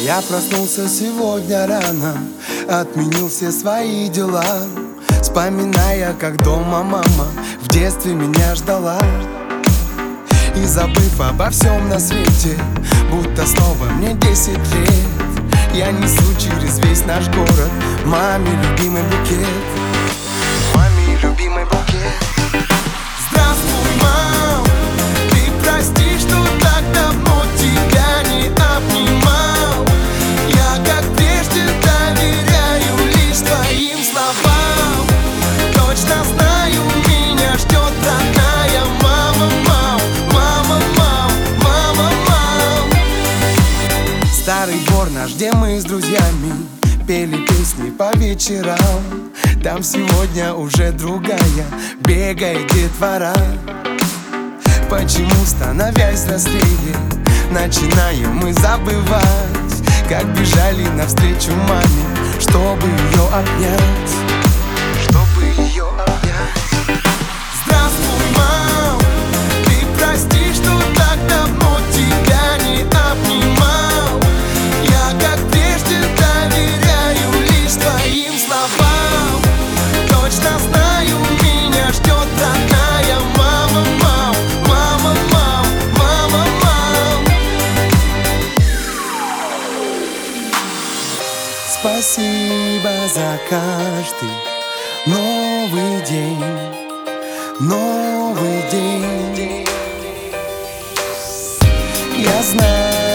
Я проснулся сегодня рано, отменил все свои дела, вспоминая, как дома мама в детстве меня ждала. И забыв обо всем на свете, будто снова мне 10 лет, я несу через весь наш город маме любимый букет. Маме любимый букет. Здравствуй, мам, ты прости, что так давно тебя не обнимал. Я, как прежде, доверяю лишь твоим словам. Точно знаю, меня ждет родная мама, мам, мама, мам, мама, мам. Старый двор наш, где мы с друзьями пели песни по вечерам. Там сегодня уже другая бегает детвора. Почему, становясь взрослее, начинаем мы забывать, как бежали навстречу маме, чтобы ее обнять, чтобы ее обнять. Здравствуй, мам, ты прости, что так давно тебя не обнимал. Я, как прежде, доверяю лишь твоим словам. Точно знаю, меня ждет родная мама, мам, мама, мам, мама, мам. Спасибо за каждый новый день, новый день. Я знаю,